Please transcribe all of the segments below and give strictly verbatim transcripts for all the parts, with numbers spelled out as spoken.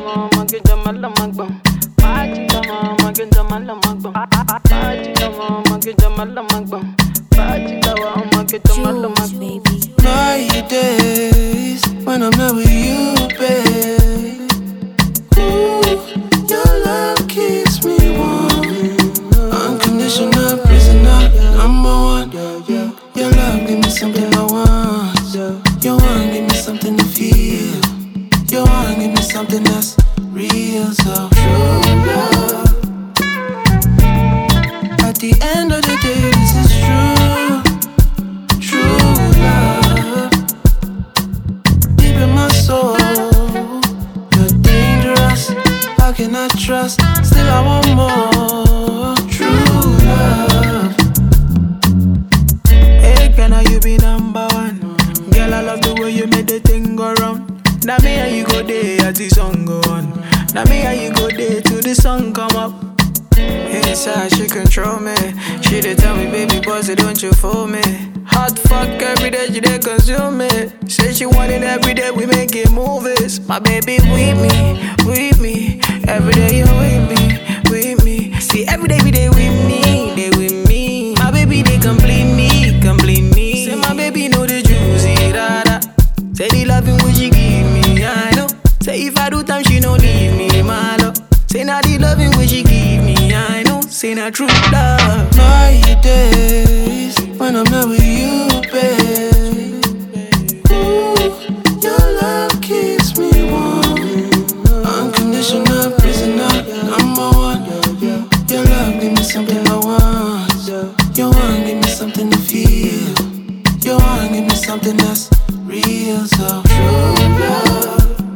lama mage jamala magbam. Party lama mage jamala magbam. Party lama mage jamala magbam. Party lama mage jamala magbam. My days when I'm not with you, babe. Ooh, your love keeps me warm. Unconditional prisoner, number one. Your love give me something I want. You want give me something to feel. You want give me something that's real, so true love. At the end of the day, this is true. True love. Deep in my soul, you're dangerous. How can I trust? Still I want more. True love. Hey, can I you be number one? Girl, I love the way you made the thing go round. Now me and you go there as the song go on. Now me and you go there till the sun come up. Inside she control me. She dey tell me, baby, boss, don't you fool me. Hot fuck every day, she dey consume me. Say she want it every day, we make movies. My baby with me, with me. Every day you with me, with me. See every day we dey with me, they with me. My baby they complete me, complete me. Say my baby know the juicy da da. Say the loving when she give me, I know. Say if I do time she no leave me, my love. Say now the loving when she give me, I know. Say not true love. My days when I'm not with you, babe. Ooh, your love keeps me warm. Unconditional prisoner, number one. Your love give me something I want. You want give me something to feel. You want give me something that's real, so true love.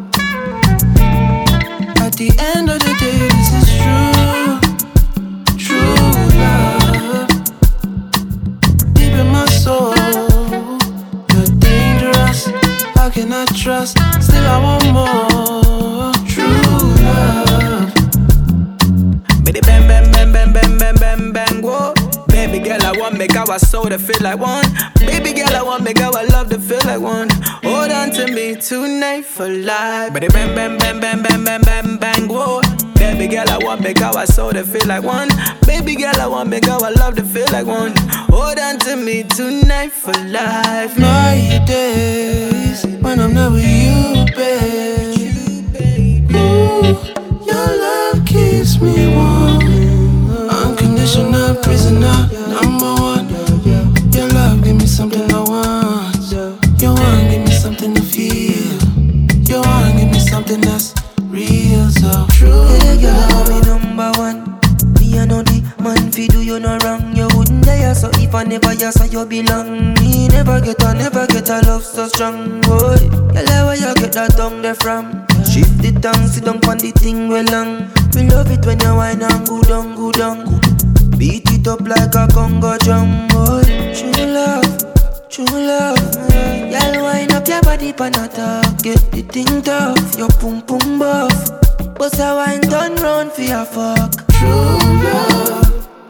At the end of the day, this is true. True love. Deep in my soul, you're dangerous. How can I trust? Still I want more. True love. Baby bang bang bang bang bang bang bang bang whoa. Baby girl, I want make our soul to feel like one. Baby girl, I want make our love to feel like one. Hold on to me tonight for life. Baby bang bang bang bang bang bang bang bang whoa. Baby girl, I want make our soul to feel like one. Baby girl, I want make our love to feel like one. Hold on to me tonight for life. My days when I'm not with you, babe. Ooh, your love keeps me warm. Unconditional prisoner, number one. Your love give me something I want. You want give me something to feel. You want give me something that's real, so true. Yeah, girl, me number one. Me I know the man fi do you no wrong. You wouldn't dare, so if I never you so you belong. Me never get a, never get a love so strong, boy. Girl, where you get that tongue there from? Shift the tongue, sit down pon the thing well long. Me love it when you whine and go down, go down. Beat it up like a Congo drum, boy. True love, true love. Girl, wind up your body pon a talk. Get the thing tough, your pum pum buff. Bust a wine turn round for your fuck. True love.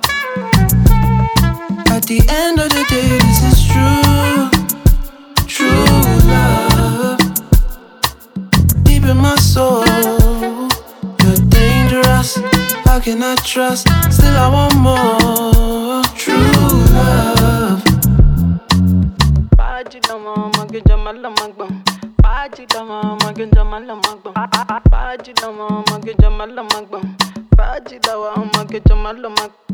At the end of the day, this is true. True love. Deep in my soul, you're dangerous. How can I trust? Still I want more. True love. Party lama mage jamala magbam. Party lama mage jamala magbam. Party lama mage jamala magbam. Party lama mage jamala magbam.